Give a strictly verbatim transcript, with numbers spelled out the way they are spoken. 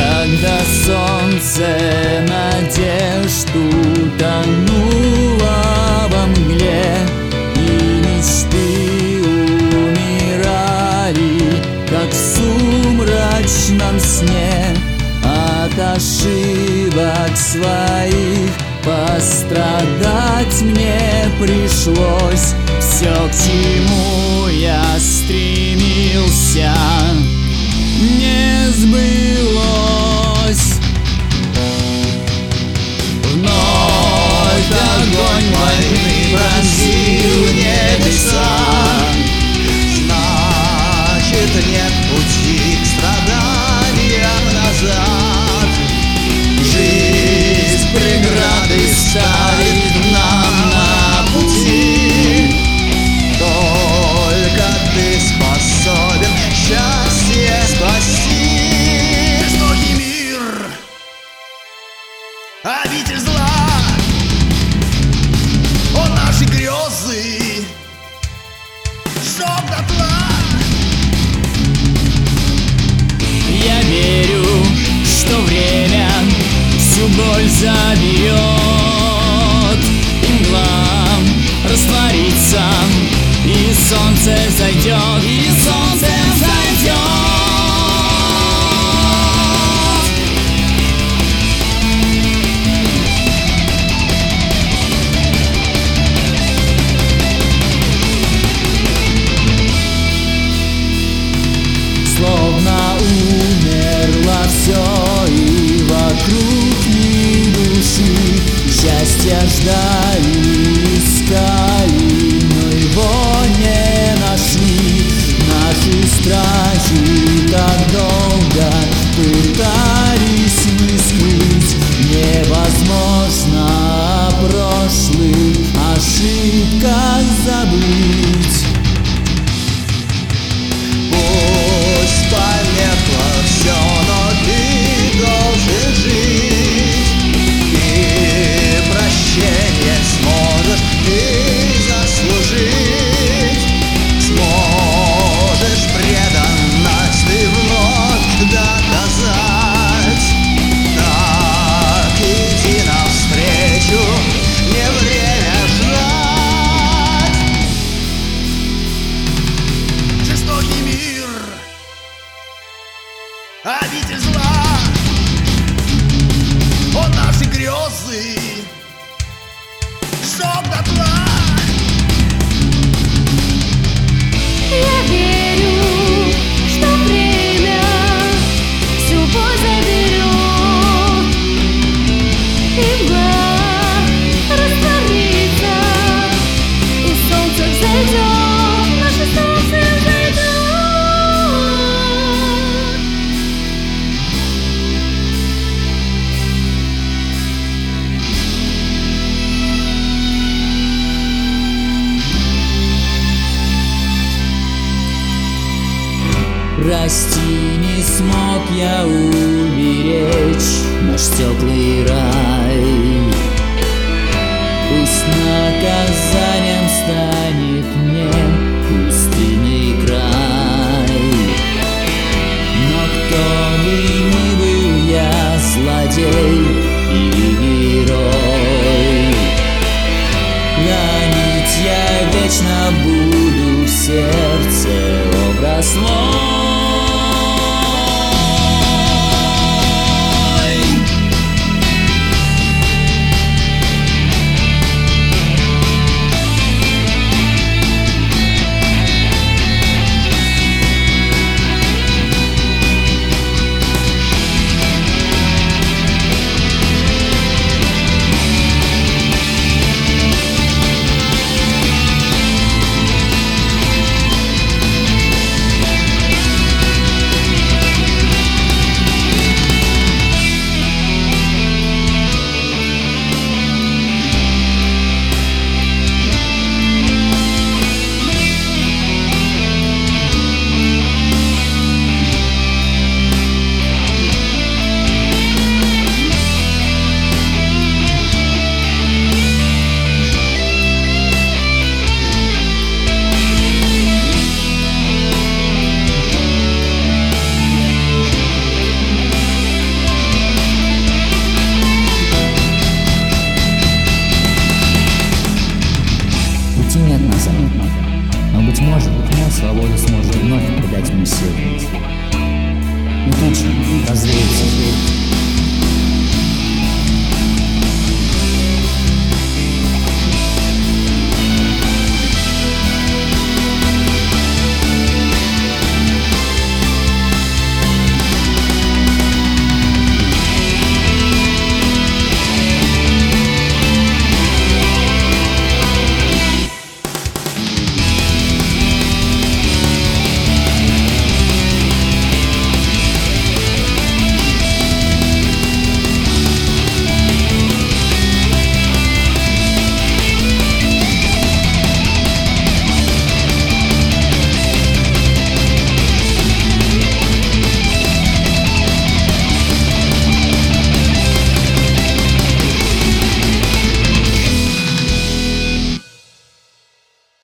Когда солнце надежду тонуло во мгле, и мечты умирали, как в сумрачном сне. От ошибок своих пострадать мне пришлось. Все, к чему я стремился, не сбылось. Вновь огонь войны пронзил небеса. Значит, нет пути к страданиям назад. Жизнь преграды ставит нам на пути. Только ты способен счастье спасти. Жестокий мир, обитель зла, он наши грезы сжег дотла. Я верю, что время всю боль заберет, и мгла растворится, и солнце зайдет, и солнце зайдет. Словно умерло все, и вокруг ни души. Счастья ждали, искали, но его не нашли. Наши страхи так долго пытались мы скрыть. Невозможно о прошлых ошибках забыть. Пусть померкло все, но ты должен жить. И прощение сможешь ты заслужить. Сможешь преданность ты вновь доказать. Так иди навстречу, не время ждать. Жестокий мир, обитель зла, он наши грезы сжег дотла. Я верю, что время всю боль заберет, и мгла растворится, и солнце взойдет, наше солнце взойдет. Прости, не смог я уберечь наш теплый рай. Пусть наказанием станет